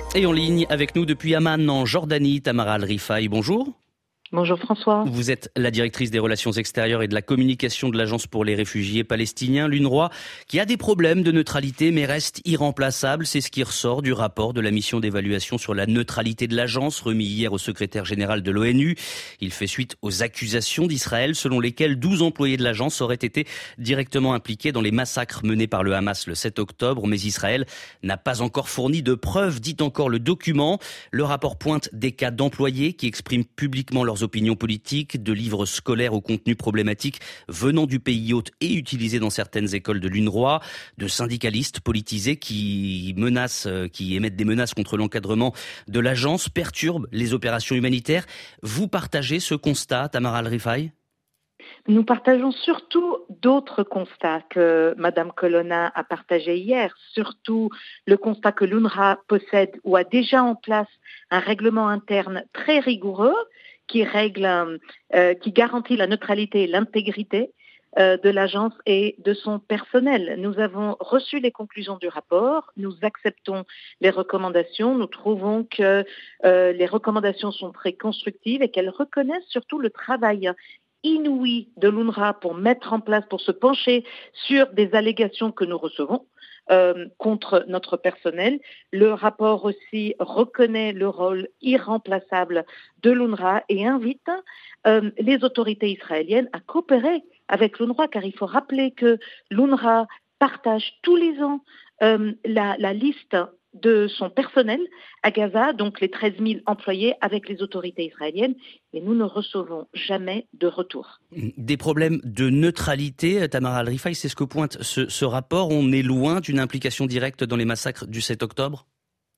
Et en ligne avec nous depuis Amman en Jordanie, Tamara Al-Rifaï, bonjour. Bonjour François. Vous êtes la directrice des relations extérieures et de la communication de l'Agence pour les réfugiés palestiniens, l'UNRWA, qui a des problèmes de neutralité mais reste irremplaçable. C'est ce qui ressort du rapport de la mission d'évaluation sur la neutralité de l'agence remis hier au secrétaire général de l'ONU. Il fait suite aux accusations d'Israël selon lesquelles 12 employés de l'agence auraient été directement impliqués dans les massacres menés par le Hamas le 7 octobre. Mais Israël n'a pas encore fourni de preuves, dit encore le document. Le rapport pointe des cas d'employés qui expriment publiquement leurs opinions politiques, de livres scolaires au contenu problématique venant du pays hôte et utilisés dans certaines écoles de l'UNRWA, de syndicalistes politisés qui émettent des menaces contre l'encadrement de l'agence, perturbent les opérations humanitaires. Vous partagez ce constat, Tamara Al-Rifaï ? Nous partageons surtout d'autres constats que Madame Colonna a partagés hier, surtout le constat que l'UNRWA possède ou a déjà en place un règlement interne très rigoureux qui garantit la neutralité et l'intégrité de l'agence et de son personnel. Nous avons reçu les conclusions du rapport, nous acceptons les recommandations, nous trouvons que les recommandations sont très constructives et qu'elles reconnaissent surtout le travail inouï de l'UNRWA pour se pencher sur des allégations que nous recevons contre notre personnel. Le rapport aussi reconnaît le rôle irremplaçable de l'UNRWA et invite les autorités israéliennes à coopérer avec l'UNRWA, car il faut rappeler que l'UNRWA partage tous les ans la liste de son personnel à Gaza, donc les 13 000 employés avec les autorités israéliennes, et nous ne recevons jamais de retour. Des problèmes de neutralité, Tamara Al-Rifaï, c'est ce que pointe ce rapport. On est loin d'une implication directe dans les massacres du 7 octobre ?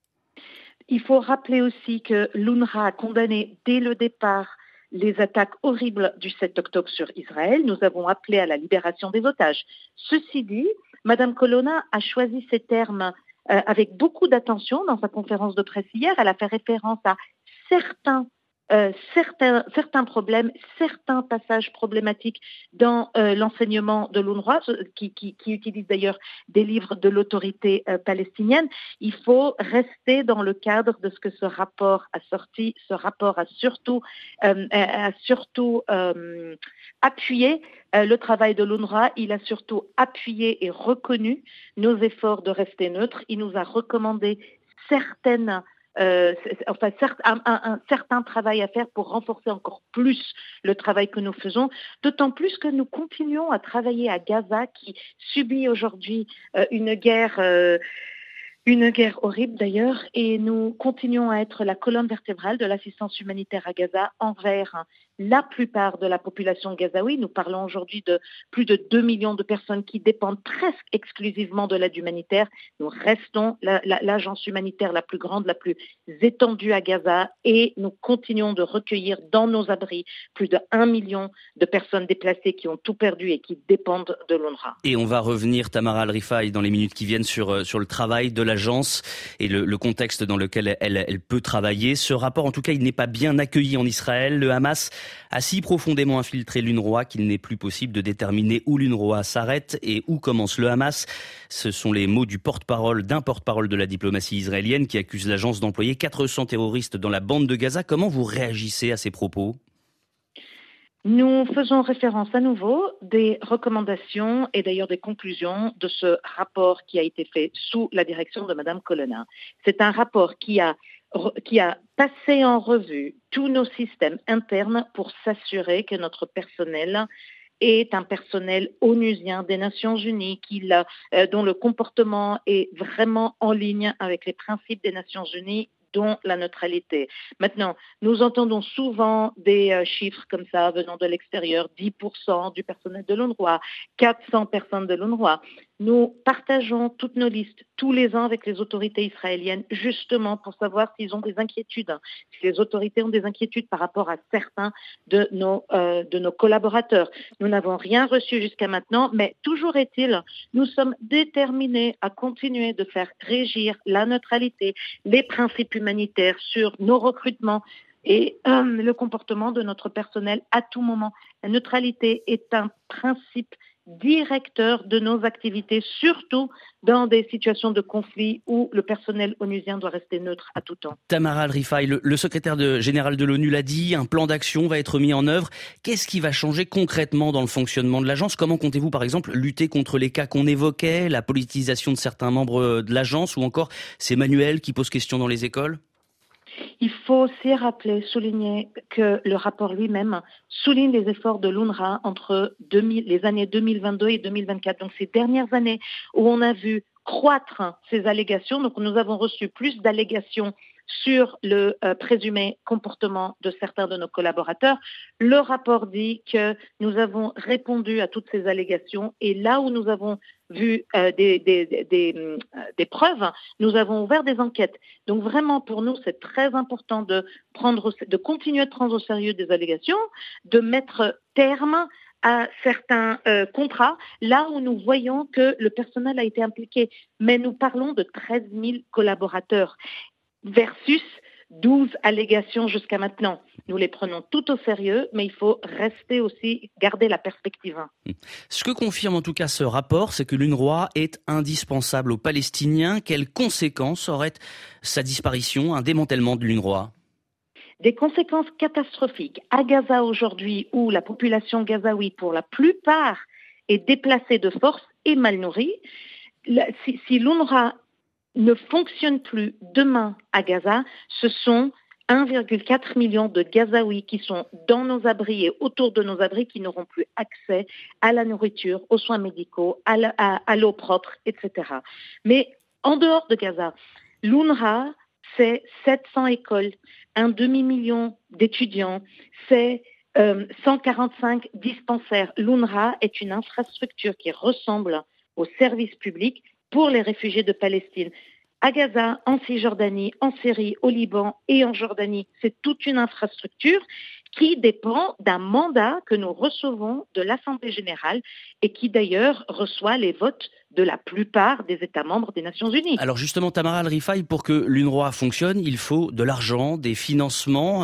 Il faut rappeler aussi que l'UNRWA a condamné dès le départ les attaques horribles du 7 octobre sur Israël. Nous avons appelé à la libération des otages. Ceci dit, Madame Colonna a choisi ces termes avec beaucoup d'attention dans sa conférence de presse hier. Elle a fait référence à certains problèmes, certains passages problématiques dans l'enseignement de l'UNRWA, qui utilise d'ailleurs des livres de l'autorité palestinienne. Il faut rester dans le cadre de ce que ce rapport a sorti. Ce rapport a surtout appuyé le travail de l'UNRWA. Il a surtout appuyé et reconnu nos efforts de rester neutre. Il nous a recommandé un certain travail à faire pour renforcer encore plus le travail que nous faisons, d'autant plus que nous continuons à travailler à Gaza qui subit aujourd'hui une guerre horrible d'ailleurs, et nous continuons à être la colonne vertébrale de l'assistance humanitaire à Gaza envers la plupart de la population gazaoui. Nous parlons aujourd'hui de plus de 2 millions de personnes qui dépendent presque exclusivement de l'aide humanitaire. Nous restons l'agence humanitaire la plus grande, la plus étendue à Gaza, et nous continuons de recueillir dans nos abris plus de 1 million de personnes déplacées qui ont tout perdu et qui dépendent de l'UNRWA. Et on va revenir, Tamara Al-Rifaï, dans les minutes qui viennent sur le travail de l'agence et le contexte dans lequel elle peut travailler. Ce rapport, en tout cas, il n'est pas bien accueilli en Israël. Le Hamas a si profondément infiltré l'UNRWA qu'il n'est plus possible de déterminer où l'UNRWA s'arrête et où commence le Hamas. Ce sont les mots d'un porte-parole de la diplomatie israélienne qui accuse l'agence d'employer 400 terroristes dans la bande de Gaza. Comment vous réagissez à ces propos ? Nous faisons référence à nouveau des recommandations et d'ailleurs des conclusions de ce rapport qui a été fait sous la direction de Madame Colonna. C'est un rapport qui a passé en revue tous nos systèmes internes pour s'assurer que notre personnel est un personnel onusien des Nations Unies, dont le comportement est vraiment en ligne avec les principes des Nations Unies, dont la neutralité. Maintenant, nous entendons souvent des chiffres comme ça venant de l'extérieur, 10% du personnel de l'UNRWA, 400 personnes de l'UNRWA. Nous partageons toutes nos listes tous les ans avec les autorités israéliennes, justement pour savoir s'ils ont des inquiétudes, si les autorités ont des inquiétudes par rapport à certains de nos collaborateurs. Nous n'avons rien reçu jusqu'à maintenant, mais toujours est-il, nous sommes déterminés à continuer de faire régir la neutralité, les principes humanitaires sur nos recrutements et le comportement de notre personnel à tout moment. La neutralité est un principe directeur de nos activités, surtout dans des situations de conflit où le personnel onusien doit rester neutre à tout temps. Tamara Al-Rifai, le secrétaire général de l'ONU l'a dit, un plan d'action va être mis en œuvre. Qu'est-ce qui va changer concrètement dans le fonctionnement de l'agence ? Comment comptez-vous, par exemple, lutter contre les cas qu'on évoquait, la politisation de certains membres de l'agence ou encore ces manuels qui posent question dans les écoles ? Il faut aussi souligner que le rapport lui-même souligne les efforts de l'UNRWA entre les années 2022 et 2024. Donc ces dernières années où on a vu croître ces allégations, donc nous avons reçu plus d'allégations sur le présumé comportement de certains de nos collaborateurs. Le rapport dit que nous avons répondu à toutes ces allégations et là où nous avons vu des preuves, nous avons ouvert des enquêtes. Donc vraiment pour nous c'est très important de continuer de prendre au sérieux des allégations, de mettre terme à certains contrats, là où nous voyons que le personnel a été impliqué. Mais nous parlons de 13 000 collaborateurs versus 12 allégations jusqu'à maintenant. Nous les prenons tout au sérieux, mais il faut rester aussi, garder la perspective. Ce que confirme en tout cas ce rapport, c'est que l'UNRWA est indispensable aux Palestiniens. Quelles conséquences aurait sa disparition, un démantèlement de l'UNRWA ? Des conséquences catastrophiques. À Gaza aujourd'hui, où la population gazaoui, pour la plupart, est déplacée de force et mal nourrie, si l'UNRWA ne fonctionne plus demain à Gaza, ce sont 1,4 million de Gazaouis qui sont dans nos abris et autour de nos abris qui n'auront plus accès à la nourriture, aux soins médicaux, à l'eau propre, etc. Mais en dehors de Gaza, l'UNRWA, c'est 700 écoles, un demi-million d'étudiants, c'est 145 dispensaires. L'UNRWA est une infrastructure qui ressemble au service public pour les réfugiés de Palestine. À Gaza, en Cisjordanie, en Syrie, au Liban et en Jordanie, c'est toute une infrastructure qui dépend d'un mandat que nous recevons de l'Assemblée générale et qui d'ailleurs reçoit les votes de la plupart des États membres des Nations Unies. Alors justement, Tamara Al-Rifai, pour que l'UNRWA fonctionne, il faut de l'argent, des financements.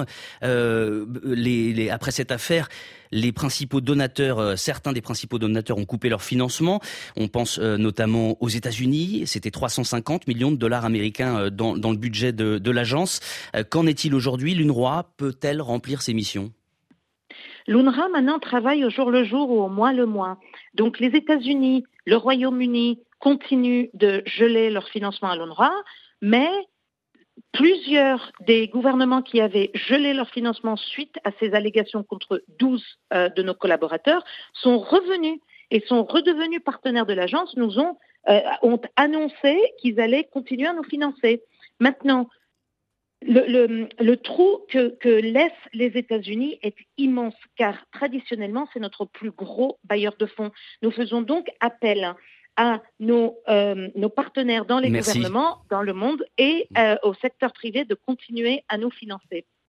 Après cette affaire, les principaux donateurs, certains des principaux donateurs ont coupé leur financement. On pense notamment aux États-Unis. C'était 350 millions de dollars américains dans le budget de l'agence. Qu'en est-il aujourd'hui ? L'UNRWA peut-elle remplir ses missions ? L'UNRWA maintenant travaille au jour le jour ou au mois le mois. Donc les États-Unis, le Royaume-Uni continuent de geler leur financement à l'UNRWA, mais plusieurs des gouvernements qui avaient gelé leur financement suite à ces allégations contre 12 de nos collaborateurs sont revenus et sont redevenus partenaires de l'agence, ont annoncé qu'ils allaient continuer à nous financer. Maintenant, le trou que laissent les États-Unis est immense, car traditionnellement, c'est notre plus gros bailleur de fonds. Nous faisons donc appel à nos partenaires dans les gouvernements, dans le monde et au secteur privé de continuer à nous financer.